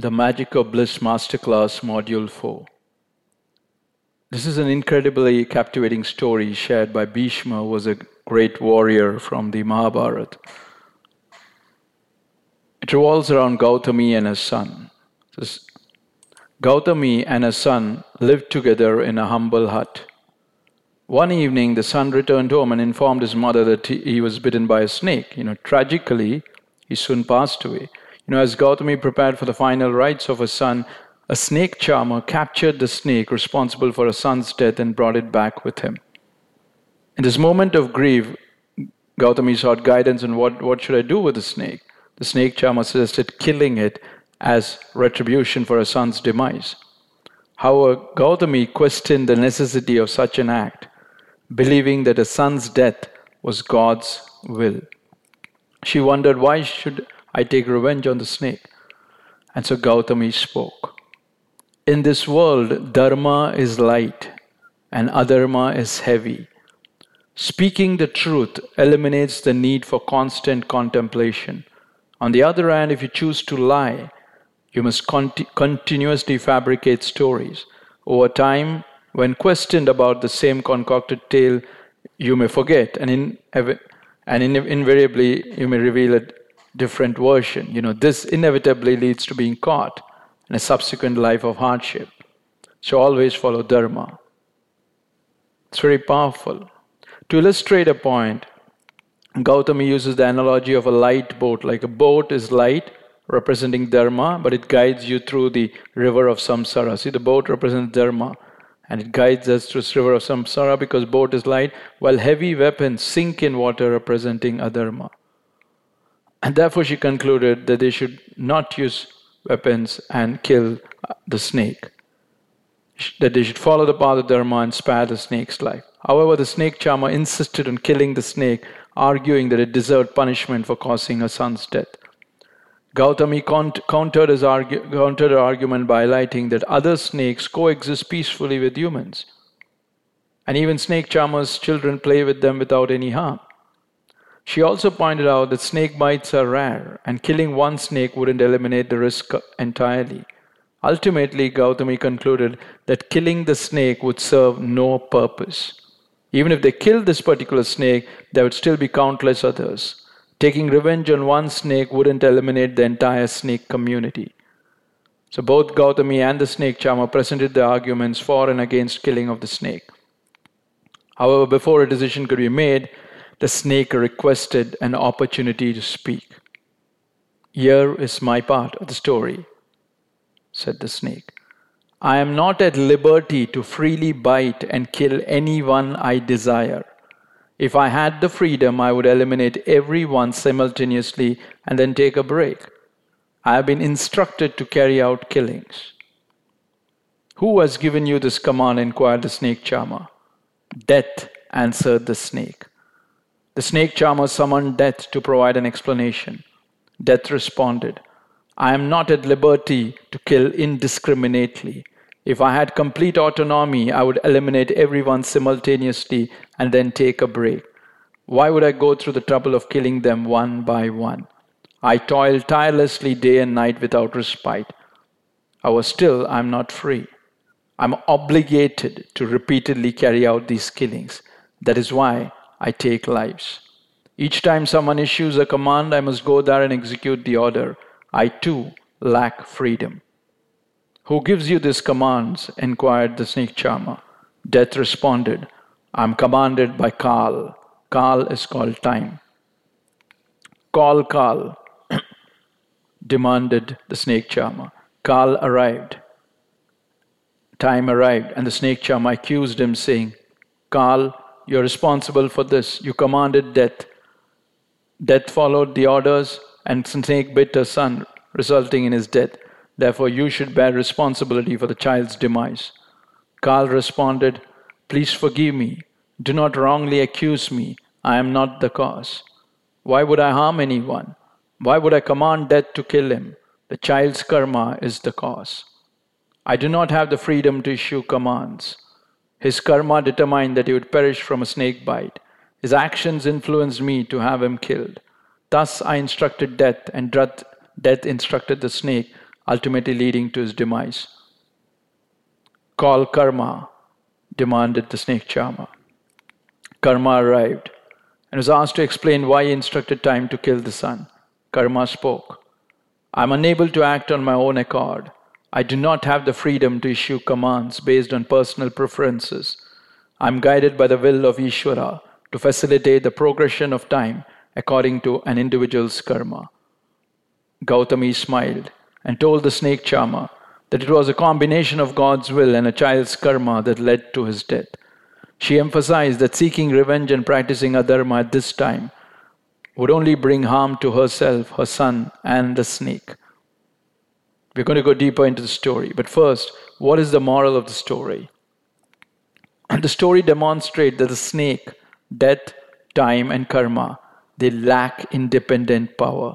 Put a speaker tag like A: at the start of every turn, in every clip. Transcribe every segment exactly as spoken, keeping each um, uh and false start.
A: The Magic of Bliss Masterclass Module four. This is an incredibly captivating story shared by Bhishma, who was a great warrior from the Mahabharata. It revolves around Gautami and his son. This, Gautami and his son lived together in a humble hut. One evening, the son returned home and informed his mother that he, he was bitten by a snake. You know, tragically, he soon passed away. You know, as Gautami prepared for the final rites of his son, a snake charmer captured the snake responsible for his son's death and brought it back with him. In this moment of grief, Gautami sought guidance on what, what should I do with the snake. The snake charmer suggested killing it as retribution for his son's demise. However, Gautami questioned the necessity of such an act, believing that his son's death was God's will. She wondered, why should I take revenge on the snake? And so Gautami spoke. In this world, dharma is light and adharma is heavy. Speaking the truth eliminates the need for constant contemplation. On the other hand, if you choose to lie, you must conti- continuously fabricate stories. Over time, when questioned about the same concocted tale, you may forget, and, in, and in, invariably you may reveal a different version. You know, this inevitably leads to being caught in a subsequent life of hardship. So always follow dharma. It's very powerful. To illustrate a point, Gautami uses the analogy of a light boat. Like a boat is light, representing dharma, but it guides you through the river of samsara. See, the boat represents dharma, and it guides us through this river of samsara because boat is light, while heavy weapons sink in water, representing adharma. And therefore she concluded that they should not use weapons and kill the snake, that they should follow the path of dharma and spare the snake's life. However, the snake charmer insisted on killing the snake, arguing that it deserved punishment for causing her son's death. Gautami countered his argu- countered her argument by highlighting that other snakes coexist peacefully with humans. And even snake charmers' children play with them without any harm. She also pointed out that snake bites are rare, and killing one snake wouldn't eliminate the risk entirely. Ultimately, Gautami concluded that killing the snake would serve no purpose. Even if they killed this particular snake, there would still be countless others. Taking revenge on one snake wouldn't eliminate the entire snake community. So both Gautami and the snake charmer presented the arguments for and against killing of the snake. However, before a decision could be made, the snake requested an opportunity to speak. "Here is my part of the story," said the snake. "I am not at liberty to freely bite and kill anyone I desire. If I had the freedom, I would eliminate everyone simultaneously and then take a break. I have been instructed to carry out killings." "Who has given you this command?" inquired the snake charmer. "Death," answered the snake. The snake charmer summoned Death to provide an explanation. Death responded, "I am not at liberty to kill indiscriminately. If I had complete autonomy, I would eliminate everyone simultaneously and then take a break. Why would I go through the trouble of killing them one by one? I toil tirelessly day and night without respite. However, still I am not free. I am obligated to repeatedly carry out these killings. That is why I take lives. Each time someone issues a command, I must go there and execute the order. I too lack freedom." "Who gives you these commands?" inquired the snake charmer. Death responded, "I am commanded by Kal. Kal is called time." "Call Kal," demanded the snake charmer. Kal arrived. Time arrived, and the snake charmer accused him, saying, "Kal, you are responsible for this. You commanded death. Death followed the orders, and snake bit her son, resulting in his death. Therefore, you should bear responsibility for the child's demise." Kal responded, "Please forgive me. Do not wrongly accuse me. I am not the cause. Why would I harm anyone? Why would I command death to kill him? The child's karma is the cause. I do not have the freedom to issue commands. His karma determined that he would perish from a snake bite. His actions influenced me to have him killed. Thus I instructed death, and death instructed the snake. ultimately leading to his demise. "Call Karma," demanded the snake charmer. Karma arrived and was asked to explain why he instructed time to kill the sun. Karma spoke. "I am unable to act on my own accord. I do not have the freedom to issue commands based on personal preferences. I am guided by the will of Ishvara to facilitate the progression of time according to an individual's karma." Gautami smiled and told the snake charmer that it was a combination of God's will and a child's karma that led to his death. She emphasized that seeking revenge and practicing adharma at this time would only bring harm to herself, her son, and the snake. We're going to go deeper into the story. But first, what is the moral of the story? And the story demonstrates that the snake, death, time, and karma, they lack independent power.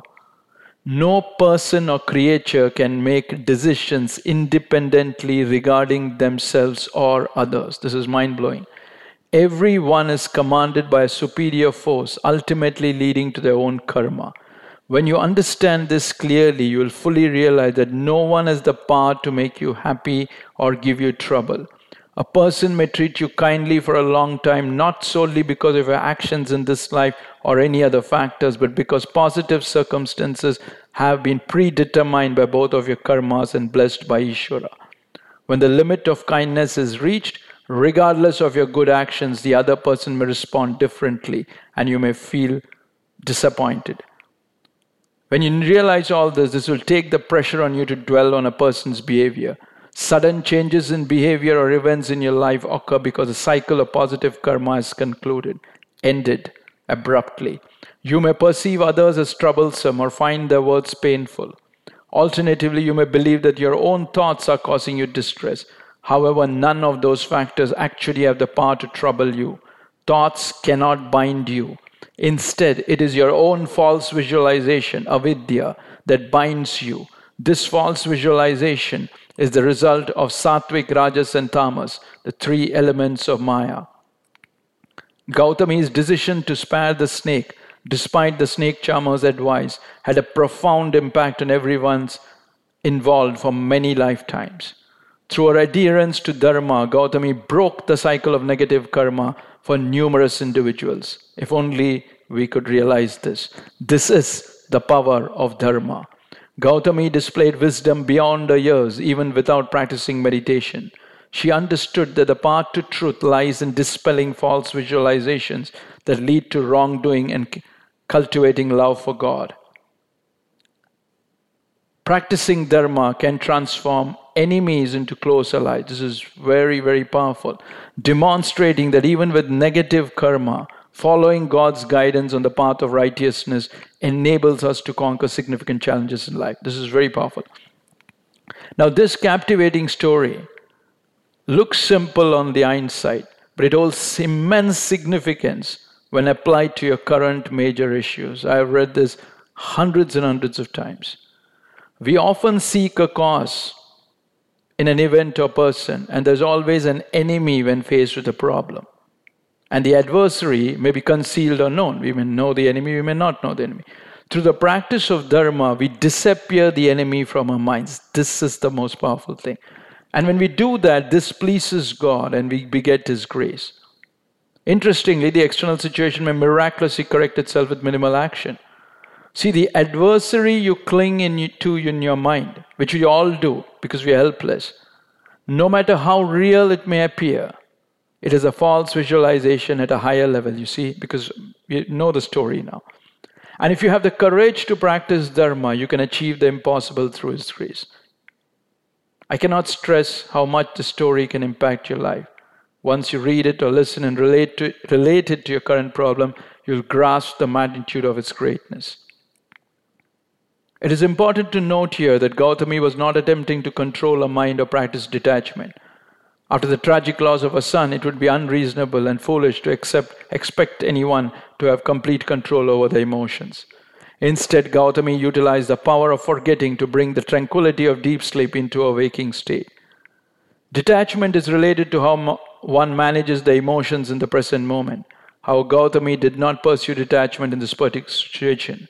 A: No person or creature can make decisions independently regarding themselves or others. This is mind-blowing. Everyone is commanded by a superior force, ultimately leading to their own karma. When you understand this clearly, you will fully realize that no one has the power to make you happy or give you trouble. A person may treat you kindly for a long time, not solely because of your actions in this life or any other factors, but because positive circumstances have been predetermined by both of your karmas and blessed by Ishvara. When the limit of kindness is reached, regardless of your good actions, the other person may respond differently and you may feel disappointed. When you realize all this, this will take the pressure on you to dwell on a person's behavior. Sudden changes in behavior or events in your life occur because the cycle of positive karma is concluded, ended abruptly. You may perceive others as troublesome or find their words painful. Alternatively, you may believe that your own thoughts are causing you distress. However, none of those factors actually have the power to trouble you. Thoughts cannot bind you. Instead, it is your own false visualization, avidya, that binds you. This false visualization is the result of sattvic, rajas, and tamas, the three elements of Maya. Gautami's decision to spare the snake, despite the snake charmer's advice, had a profound impact on everyone involved for many lifetimes. Through her adherence to dharma, Gautami broke the cycle of negative karma for numerous individuals. If only we could realize this. This is the power of dharma. Gautami displayed wisdom beyond her years, even without practicing meditation. She understood that the path to truth lies in dispelling false visualizations that lead to wrongdoing and cultivating love for God. Practicing dharma can transform enemies into close allies. This is very, very powerful. Demonstrating that even with negative karma, following God's guidance on the path of righteousness enables us to conquer significant challenges in life. This is very powerful. Now, this captivating story looks simple on the hindsight, but it holds immense significance when applied to your current major issues. I have read this hundreds and hundreds of times. We often seek a cause in an event or person, and there's always an enemy when faced with a problem. And the adversary may be concealed or known. We may know the enemy, we may not know the enemy. Through the practice of dharma, we disappear the enemy from our minds. This is the most powerful thing. And when we do that, this pleases God and we beget His grace. Interestingly, the external situation may miraculously correct itself with minimal action. See, the adversary you cling in to in your mind, which we all do because we are helpless, no matter how real it may appear, it is a false visualization at a higher level, you see, because you know the story now. And if you have the courage to practice dharma, you can achieve the impossible through His grace. I cannot stress how much the story can impact your life. Once you read it or listen and relate, to, relate it to your current problem, you'll grasp the magnitude of its greatness. It is important to note here that Gautami was not attempting to control her mind or practice detachment. After the tragic loss of her son, it would be unreasonable and foolish to accept, expect anyone to have complete control over their emotions. Instead, Gautami utilized the power of forgetting to bring the tranquility of deep sleep into a waking state. Detachment is related to how one manages the emotions in the present moment. How Gautami did not pursue detachment in this particular situation.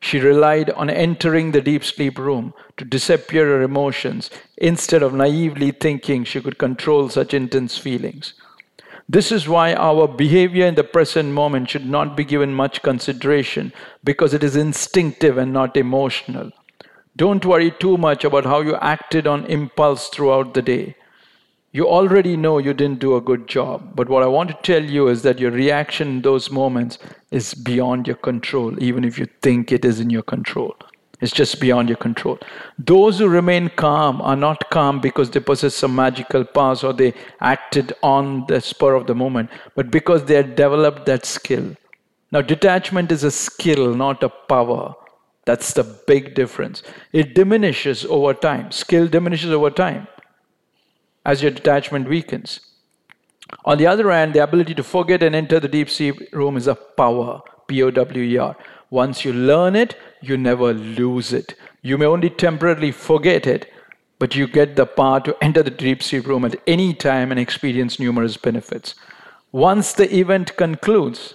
A: She relied on entering the deep sleep room to disappear her emotions instead of naively thinking she could control such intense feelings. This is why our behavior in the present moment should not be given much consideration, because it is instinctive and not emotional. Don't worry too much about how you acted on impulse throughout the day. You already know you didn't do a good job, but what I want to tell you is that your reaction in those moments is beyond your control, even if you think it is in your control. It's just beyond your control. Those who remain calm are not calm because they possess some magical powers or they acted on the spur of the moment, but because they have developed that skill. Now, detachment is a skill, not a power. That's the big difference. It diminishes over time. Skill diminishes over time as your detachment weakens. On the other hand, the ability to forget and enter the deep sleep room is a power, P O W E R. Once you learn it, you never lose it. You may only temporarily forget it, but you get the power to enter the deep sleep room at any time and experience numerous benefits. Once the event concludes,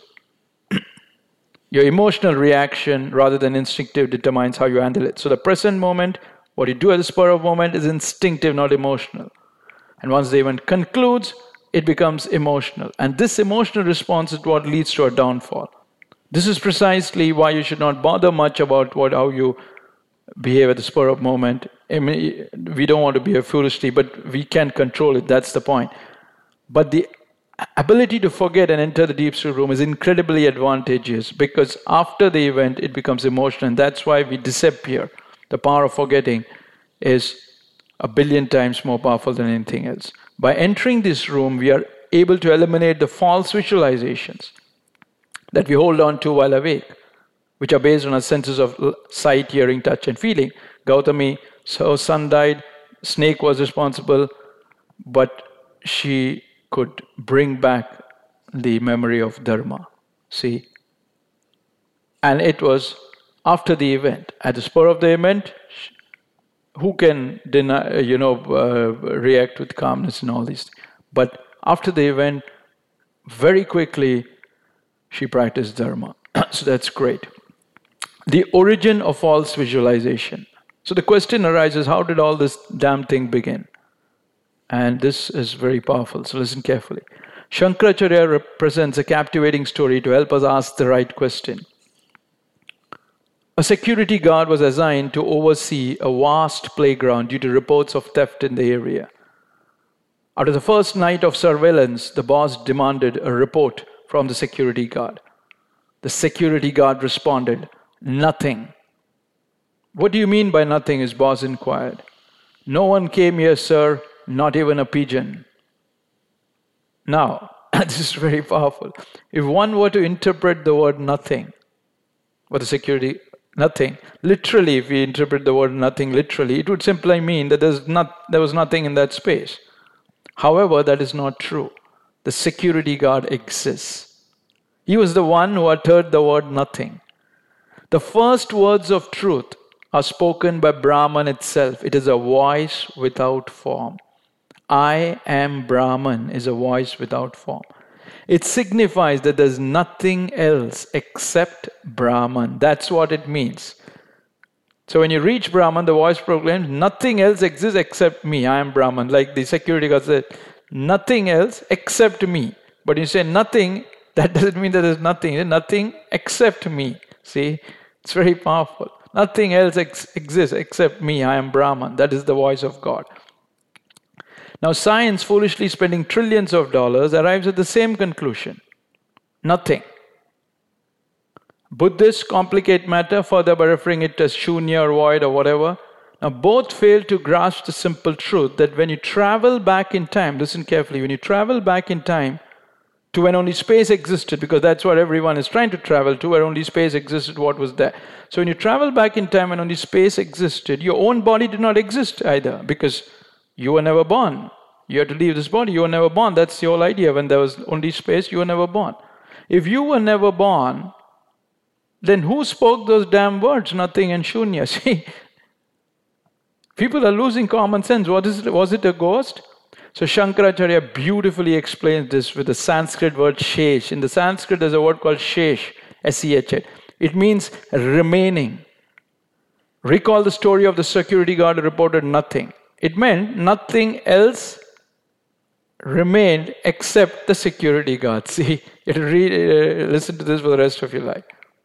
A: your emotional reaction rather than instinctive determines how you handle it. So the present moment, what you do at the spur of moment, is instinctive, not emotional. And once the event concludes, it becomes emotional. And this emotional response is what leads to a downfall. This is precisely why you should not bother much about what how you behave at the spur of moment. I mean, we don't want to behave foolishly, but we can control it. That's the point. But the ability to forget and enter the deep sleep room is incredibly advantageous, because after the event, it becomes emotional. And that's why we disappear. The power of forgetting is a billion times more powerful than anything else. By entering this room, we are able to eliminate the false visualizations that we hold on to while awake, which are based on our senses of sight, hearing, touch, and feeling. Gautami, her son died, snake was responsible, but she could bring back the memory of Dharma. See? And it was after the event. At the spur of the event, who can deny, you know, uh, react with calmness and all these things? But after the event, very quickly, she practiced Dharma. So that's great. The origin of false visualization. So the question arises, how did all this damn thing begin? And this is very powerful, so listen carefully. Shankaracharya represents a captivating story to help us ask the right question. A security guard was assigned to oversee a vast playground due to reports of theft in the area. After the first night of surveillance, the boss demanded a report from the security guard. The security guard responded, "Nothing." "What do you mean by nothing?" his boss inquired. "No one came here, sir, not even a pigeon." Now, this is very powerful. If one were to interpret the word nothing, what the security, nothing, literally, if we interpret the word nothing literally, it would simply mean that there's not, there was nothing in that space. However, that is not true. The security guard exists. He was the one who uttered the word nothing. The first words of truth are spoken by Brahman itself. It is a voice without form. I am Brahman is a voice without form. It signifies that there's nothing else except Brahman. That's what it means. So when you reach Brahman, the voice proclaims, nothing else exists except me. I am Brahman. Like the security guard said, nothing else except me. But you say nothing, that doesn't mean that there's nothing. Nothing except me. See, it's very powerful. Nothing else ex- exists except me. I am Brahman. That is the voice of God. Now science, foolishly spending trillions of dollars, arrives at the same conclusion. Nothing. Buddhists complicate matter further by referring it as shunya or void or whatever. Now both fail to grasp the simple truth that when you travel back in time, listen carefully, when you travel back in time to when only space existed, because that's what everyone is trying to travel to, where only space existed, what was there. So when you travel back in time when only space existed, your own body did not exist either, because you were never born. You had to leave this body, you were never born. That's the whole idea. When there was only space, you were never born. If you were never born, then who spoke those damn words, nothing and shunya? See, people are losing common sense. What is it? Was it a ghost? So Shankaracharya beautifully explains this with the Sanskrit word shesh. In the Sanskrit, there's a word called shesh, S E H. It means remaining. Recall the story of the security guard who reported nothing. It meant nothing else remained except the security guard. See, you read, uh, listen to this for the rest of your life.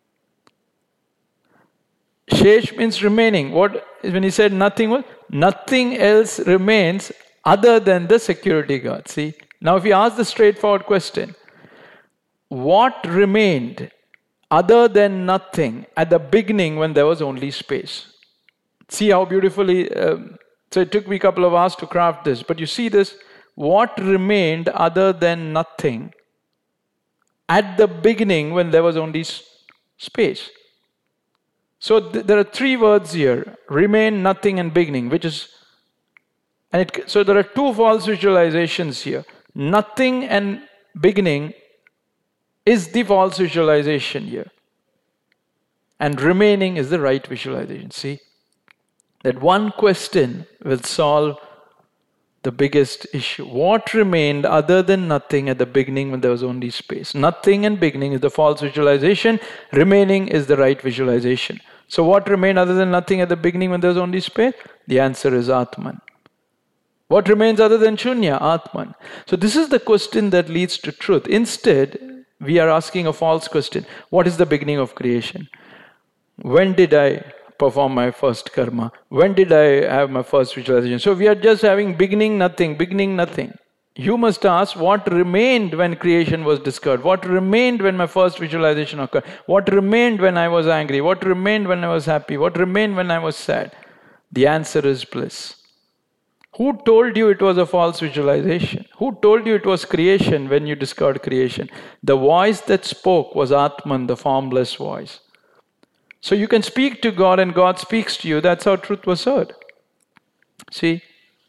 A: Shesh means remaining. What when he said nothing was nothing else remains other than the security guard. See, now if you ask the straightforward question, what remained other than nothing at the beginning when there was only space? See how beautifully. Um, so it took me a couple of hours to craft this, but you see this. What remained other than nothing at the beginning when there was only space? So th- there are three words here: remain, nothing, and beginning, which is, and it, so there are two false visualizations here. Nothing and beginning is the false visualization here, and remaining is the right visualization. See, that one question will solve the biggest issue. What remained other than nothing at the beginning when there was only space? Nothing and beginning is the false visualization. Remaining is the right visualization. So what remained other than nothing at the beginning when there was only space? The answer is Atman. What remains other than Shunya? Atman. So this is the question that leads to truth. Instead, we are asking a false question. What is the beginning of creation? When did I perform my first karma? When did I have my first visualization? So we are just having beginning, nothing, beginning, nothing. You must ask what remained when creation was discovered? What remained when my first visualization occurred? What remained when I was angry? What remained when I was happy? What remained when I was sad? The answer is bliss. Who told you it was a false visualization? Who told you it was creation when you discovered creation? The voice that spoke was Atman, the formless voice. So you can speak to God and God speaks to you. That's how truth was heard. See?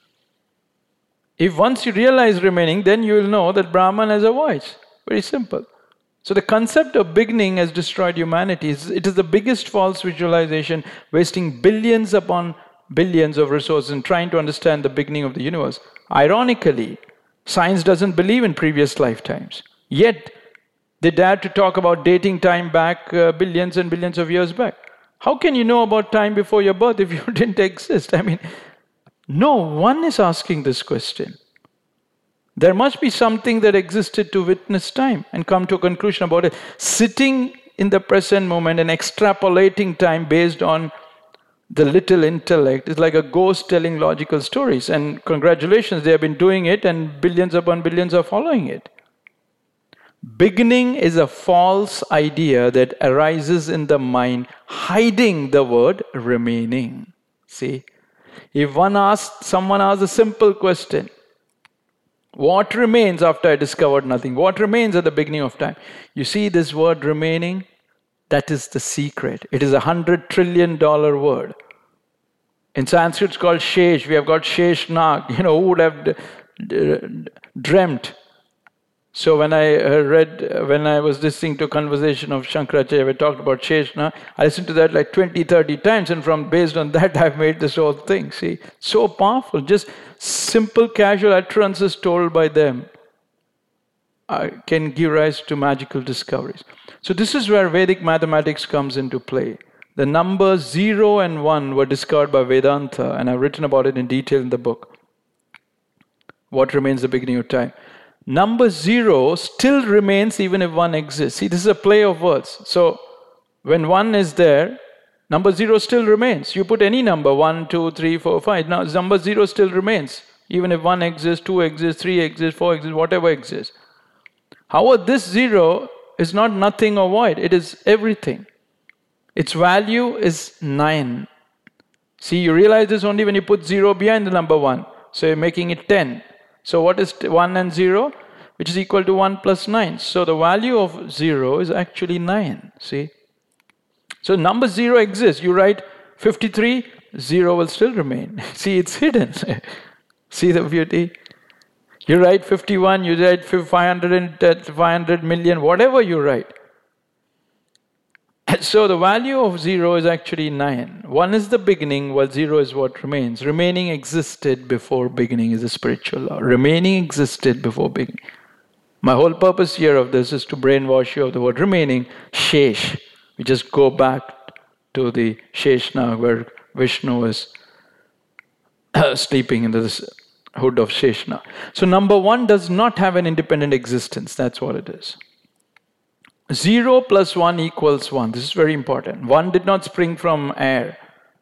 A: If once you realize remaining, then you will know that Brahman has a voice. Very simple. So the concept of beginning has destroyed humanity. It is the biggest false visualization, wasting billions upon billions of resources in trying to understand the beginning of the universe. Ironically, science doesn't believe in previous lifetimes. Yet, they dare to talk about dating time back uh, billions and billions of years back. How can you know about time before your birth if you didn't exist? I mean, no one is asking this question. There must be something that existed to witness time and come to a conclusion about it. Sitting in the present moment and extrapolating time based on the little intellect is like a ghost telling logical stories. And congratulations, they have been doing it and billions upon billions are following it. Beginning is a false idea that arises in the mind, hiding the word remaining. See, if one asks, someone asks a simple question, what remains after I discovered nothing? What remains at the beginning of time? You see this word remaining? That is the secret. It is a hundred trillion dollar word. In Sanskrit it's called Shesh. We have got Shesh Nag. You know, who would have d- d- dreamt? So when I read, when I was listening to a conversation of Shankaracharya, we talked about Sheshna, I listened to that like twenty, thirty times, and from based on that, I've made this whole thing. See, so powerful. Just simple, casual utterances told by them uh, can give rise to magical discoveries. So this is where Vedic mathematics comes into play. The numbers zero and one were discovered by Vedanta, and I've written about it in detail in the book. What remains the beginning of time? Number zero still remains even if one exists. See, this is a play of words. So, when one is there, number zero still remains. You put any number, one, two, three, four, five. Now, number zero still remains. Even if one exists, two exists, three exists, four exists, whatever exists. However, this zero is not nothing or void. It is everything. Its value is nine. See, you realize this only when you put zero behind the number one. So, you're making it ten. So what is one and zero? Which is equal to one plus nine. So the value of zero is actually nine. See? So number zero exists. You write fifty-three, zero will still remain. See, it's hidden. See the beauty? You write fifty-one, you write five hundred million, whatever you write. So the value of zero is actually nine. One is the beginning, while zero is what remains. Remaining existed before beginning is a spiritual law. Remaining existed before beginning. My whole purpose here of this is to brainwash you of the word remaining, shesh, We just go back to the Sheshnag where Vishnu is sleeping in the hood of Sheshnag. So number one does not have an independent existence. That's what it is. Zero plus one equals one. This is very important. One did not spring from air.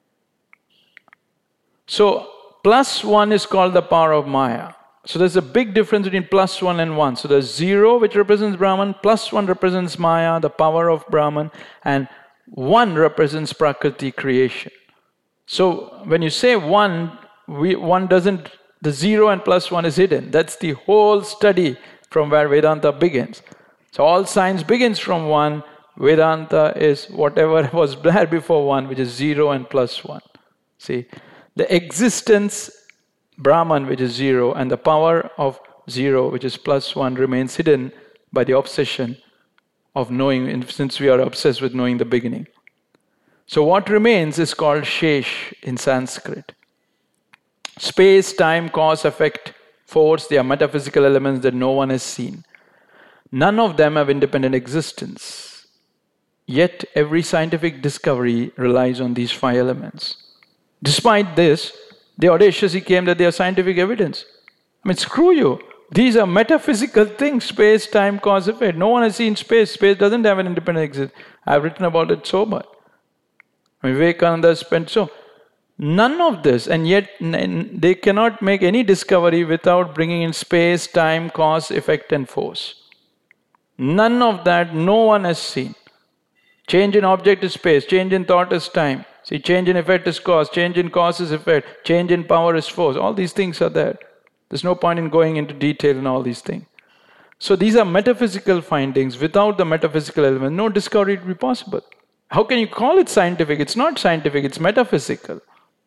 A: So plus one is called the power of Maya. So there's a big difference between plus one and one. So there's zero, which represents Brahman, plus one represents Maya, the power of Brahman, and one represents Prakriti, creation. So when you say one, we, one doesn't, the zero and plus one is hidden. That's the whole study from where Vedanta begins. So all science begins from one. Vedanta is whatever was there before one, which is zero and plus one. See, the existence, Brahman, which is zero, and the power of zero, which is plus one, remains hidden by the obsession of knowing, since we are obsessed with knowing the beginning. So what remains is called Shesh in Sanskrit. Space, time, cause, effect, force, they are metaphysical elements that no one has seen. None of them have independent existence. Yet every scientific discovery relies on these five elements. Despite this, they audaciously claim that they are scientific evidence. I mean, screw you. These are metaphysical things, space, time, cause, effect. No one has seen space. Space doesn't have an independent existence. I've written about it so much. I mean, Vivekananda spent so. None of this, and yet they cannot make any discovery without bringing in space, time, cause, effect, and force. None of that, no one has seen. Change in object is space, change in thought is time. See, change in effect is cause, change in cause is effect, change in power is force. All these things are there. There's no point in going into detail in all these things. So these are metaphysical findings. Without the metaphysical element, no discovery would be possible. How can you call it scientific? It's not scientific, it's metaphysical.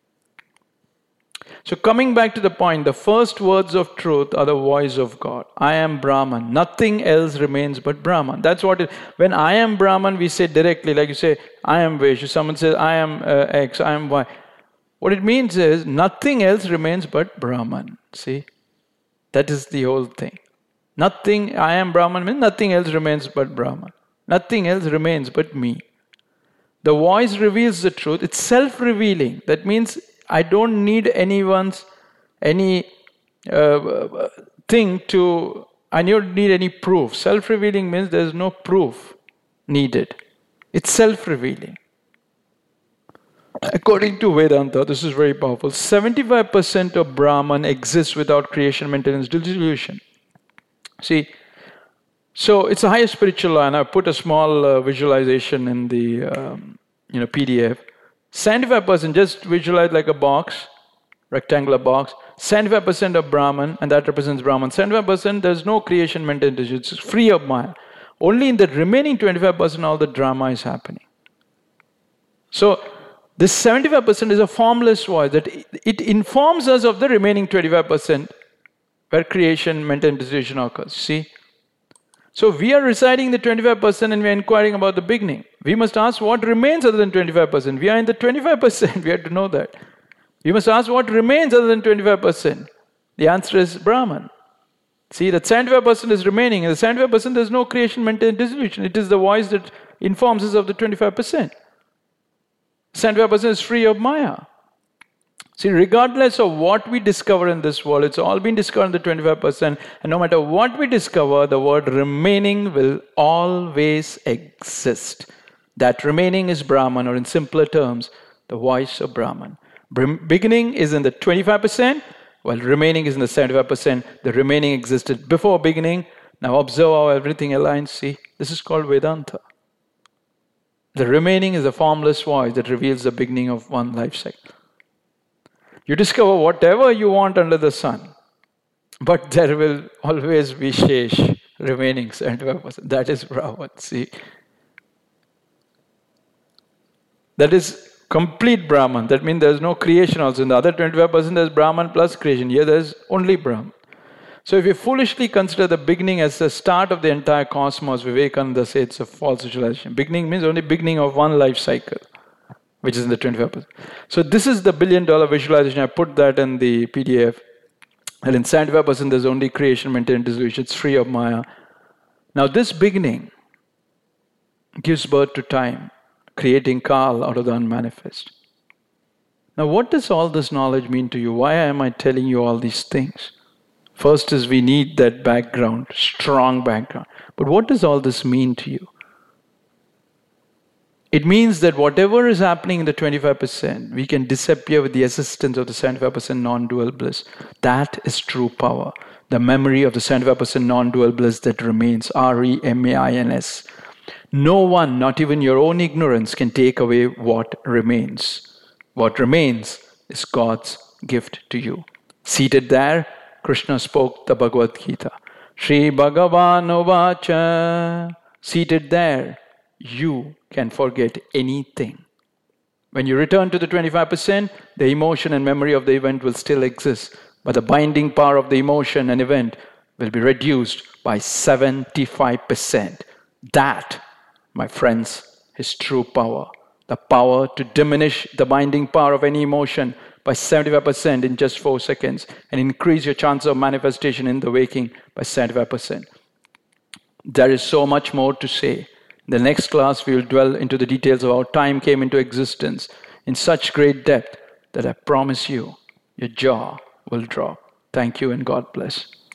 A: So coming back to the point, the first words of truth are the voice of God. I am Brahman. Nothing else remains but Brahman. That's what it, when I am Brahman, we say directly, like you say, I am Vaishya. Someone says, I am uh, X, I am Y. What it means is, nothing else remains but Brahman. See? That is the whole thing. Nothing, I am Brahman means nothing else remains but Brahman. Nothing else remains but me. The voice reveals the truth. It's self-revealing. That means I don't need anyone's, any uh, thing to, I don't need any proof. Self-revealing means there's no proof needed. It's self-revealing. According to Vedanta, this is very powerful, seventy-five percent of Brahman exists without creation, maintenance, dissolution. See, so it's a higher spiritual law, and I put a small uh, visualization in the um, you know, P D F. seventy-five percent, just visualize like a box, rectangular box, seventy-five percent of Brahman, and that represents Brahman. seventy-five percent, there's no creation, maintenance, it's free of Maya. Only in the remaining twenty-five percent, all the drama is happening. So, this seventy-five percent is a formless voice that it informs us of the remaining twenty-five percent where creation, maintenance, dissolution occurs. See? So we are reciting the twenty-five percent and we are inquiring about the beginning. We must ask what remains other than twenty-five percent. We are in the twenty-five percent, we have to know that. We must ask what remains other than twenty-five percent. The answer is Brahman. See, that seventy-five percent is remaining. In the seventy-five percent, there is no creation, maintenance, dissolution. It is the voice that informs us of the twenty-five percent. seventy-five percent is free of Maya. See, regardless of what we discover in this world, it's all been discovered in the twenty-five percent. And no matter what we discover, the word remaining will always exist. That remaining is Brahman, or in simpler terms, the voice of Brahman. Beginning is in the twenty-five percent, while remaining is in the seventy-five percent. The remaining existed before beginning. Now observe how everything aligns. See, this is called Vedanta. The remaining is a formless voice that reveals the beginning of one life cycle. You discover whatever you want under the sun, but there will always be Shesh remaining seventy-five percent. That is Brahman. See, that is complete Brahman. That means there is no creation also. In the other twenty-five percent, there is Brahman plus creation. Here there is only Brahman. So if you foolishly consider the beginning as the start of the entire cosmos, Vivekananda says it's a false visualization. Beginning means only beginning of one life cycle, which is in the twenty-five percent. So this is the billion dollar visualization. I put that in the P D F. And in seventy-five percent, there's only creation, maintenance, dissolution. It's free of Maya. Now this beginning gives birth to time. creating Kal out of the unmanifest. Now, what does all this knowledge mean to you? Why am I telling you all these things? First is we need that background, strong background. But what does all this mean to you? It means that whatever is happening in the twenty-five percent, we can disappear with the assistance of the seventy-five percent non-dual bliss. That is true power. The memory of the seventy-five percent non-dual bliss that remains, R E M A I N S. No one, not even your own ignorance, can take away what remains. What remains is God's gift to you. Seated there, Krishna spoke the Bhagavad Gita. Shri Bhagavan Uvacha. Seated there, you can forget anything. When you return to the twenty-five percent, the emotion and memory of the event will still exist, but the binding power of the emotion and event will be reduced by seventy-five percent. That, my friends, is true power. The power to diminish the binding power of any emotion by seventy-five percent in just four seconds and increase your chance of manifestation in the waking by seventy-five percent. There is so much more to say. In the next class, we will dwell into the details of how time came into existence in such great depth that I promise you, your jaw will drop. Thank you and God bless.